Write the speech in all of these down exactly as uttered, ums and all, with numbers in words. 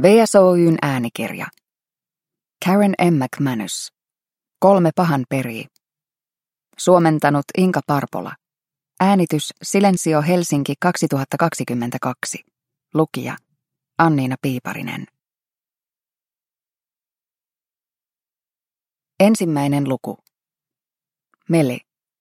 V S O Y:n äänikirja. Karen M. McManus. Kolme pahan perii. Suomentanut Inka Parpola. Äänitys Silensio Helsinki kaksituhattakaksikymmentäkaksi. Lukija Anniina Piiparinen. Ensimmäinen luku. Meli.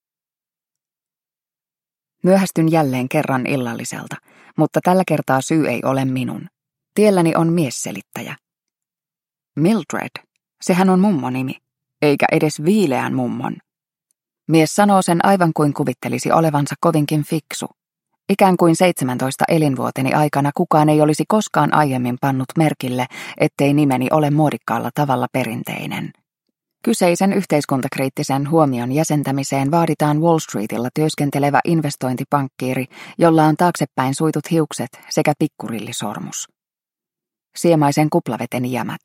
Myöhästyn jälleen kerran illalliselta, mutta tällä kertaa syy ei ole minun. Tielläni on miesselittäjä. Mildred, sehän on mummonimi, eikä edes viileän mummon. Mies sanoo sen aivan kuin kuvittelisi olevansa kovinkin fiksu. Ikään kuin seitsemäntoista elinvuoteni aikana kukaan ei olisi koskaan aiemmin pannut merkille, ettei nimeni ole muodikkaalla tavalla perinteinen. Kyseisen yhteiskuntakriittisen huomion jäsentämiseen vaaditaan Wall Streetilla työskentelevä investointipankkiiri, jolla on taaksepäin suitut hiukset sekä pikkurillisormus. Siemaisen kuplaveteni jämät.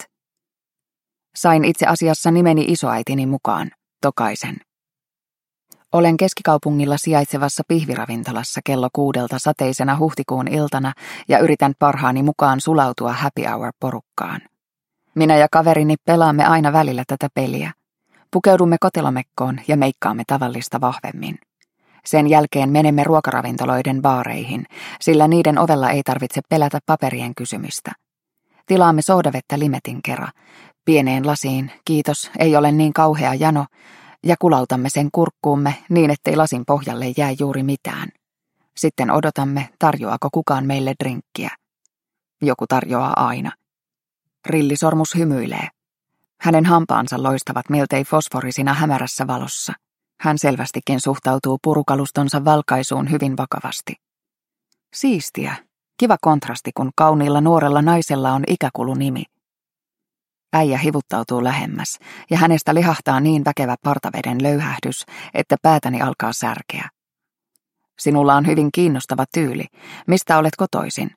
Sain itse asiassa nimeni isoäitini mukaan, Tokaisen. Olen keskikaupungilla sijaitsevassa pihviravintolassa kello kuudelta sateisena huhtikuun iltana ja yritän parhaani mukaan sulautua happy hour-porukkaan. Minä ja kaverini pelaamme aina välillä tätä peliä. Pukeudumme kotelomekkoon ja meikkaamme tavallista vahvemmin. Sen jälkeen menemme ruokaravintoloiden baareihin, sillä niiden ovella ei tarvitse pelätä paperien kysymistä. Tilaamme soodavettä limetin kerran. Pieneen lasiin, kiitos, ei ole niin kauhea jano, ja kulautamme sen kurkkuumme niin, ettei lasin pohjalle jää juuri mitään. Sitten odotamme, tarjoaako kukaan meille drinkkiä. Joku tarjoaa aina. Rillisormus hymyilee. Hänen hampaansa loistavat miltei fosforisina hämärässä valossa. Hän selvästikin suhtautuu purukalustonsa valkaisuun hyvin vakavasti. Siistiä. Kiva kontrasti, kun kauniilla nuorella naisella on ikäkulunimi. Äijä hivuttautuu lähemmäs, ja hänestä lihahtaa niin väkevä partaveden löyhähdys, että päätäni alkaa särkeä. Sinulla on hyvin kiinnostava tyyli. Mistä olet kotoisin?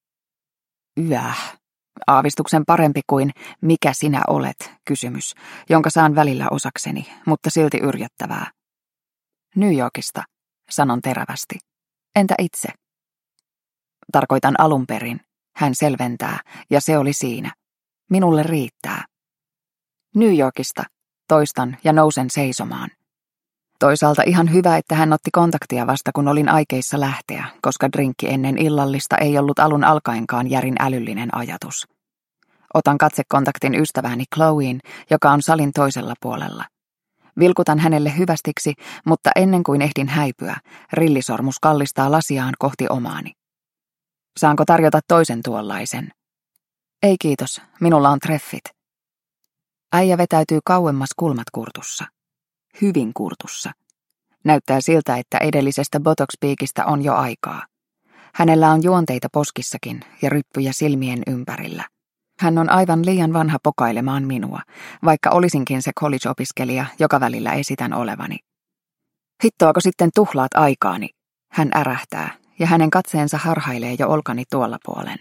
Yäh. Aavistuksen parempi kuin mikä sinä olet kysymys, jonka saan välillä osakseni, mutta silti yrjöttävää. New Yorkista, sanon terävästi. Entä itse? Tarkoitan alun perin, hän selventää, ja se oli siinä. Minulle riittää. New Yorkista, toistan ja nousen seisomaan. Toisaalta ihan hyvä, että hän otti kontaktia vasta kun olin aikeissa lähteä, koska drinkki ennen illallista ei ollut alun alkaenkaan järin älyllinen ajatus. Otan katsekontaktin ystävääni Chloeen, joka on salin toisella puolella. Vilkutan hänelle hyvästiksi, mutta ennen kuin ehdin häipyä, rillisormus kallistaa lasiaan kohti omaani. Saanko tarjota toisen tuollaisen? Ei kiitos, minulla on treffit. Äijä vetäytyy kauemmas kulmat kurtussa. Hyvin kurtussa. Näyttää siltä, että edellisestä botox-piikistä on jo aikaa. Hänellä on juonteita poskissakin ja ryppyjä silmien ympärillä. Hän on aivan liian vanha pokailemaan minua, vaikka olisinkin se college-opiskelija, joka välillä esitän olevani. Hittoako sitten tuhlaat aikaani? Hän ärähtää, ja hänen katseensa harhailee jo olkani tuolla puolen.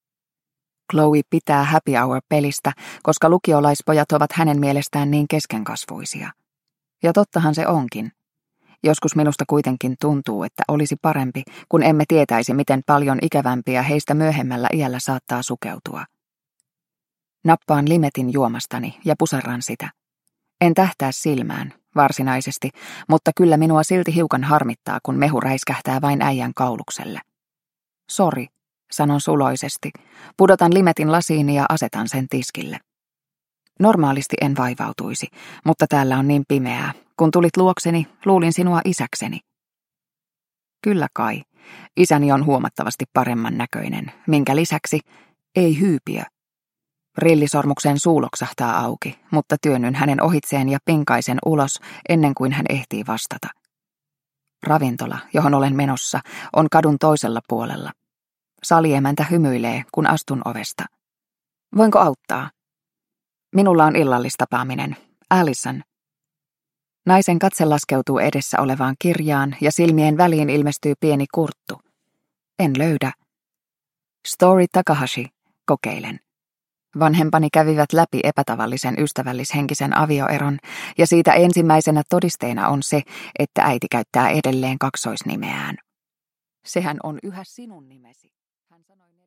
Chloe pitää happy hour-pelistä, koska lukiolaispojat ovat hänen mielestään niin keskenkasvuisia. Ja tottahan se onkin. Joskus minusta kuitenkin tuntuu, että olisi parempi, kun emme tietäisi, miten paljon ikävämpiä heistä myöhemmällä iällä saattaa sukeutua. Nappaan limetin juomastani ja puserran sitä. En tähtää silmään, varsinaisesti, mutta kyllä minua silti hiukan harmittaa, kun mehu räiskähtää vain äijän kaulukselle. Sori, sanon suloisesti, pudotan limetin lasiini ja asetan sen tiskille. Normaalisti en vaivautuisi, mutta täällä on niin pimeää. Kun tulit luokseni, luulin sinua isäkseni. Kyllä kai, isäni on huomattavasti paremman näköinen, minkä lisäksi ei hyypiö. Rillisormuksen suu loksahtaa auki, mutta työnnyn hänen ohitseen ja pinkaisen ulos ennen kuin hän ehtii vastata. Ravintola, johon olen menossa, on kadun toisella puolella. Saliemäntä hymyilee, kun astun ovesta. Voinko auttaa? Minulla on illallistapaaminen. Allison. Naisen katse laskeutuu edessä olevaan kirjaan ja silmien väliin ilmestyy pieni kurttu. En löydä. Story Takahashi, kokeilen. Vanhempani kävivät läpi epätavallisen ystävällishenkisen avioeron, ja siitä ensimmäisenä todisteena on se, että äiti käyttää edelleen kaksoisnimeään. Sehän on yhä sinun nimesi. Hän sanoi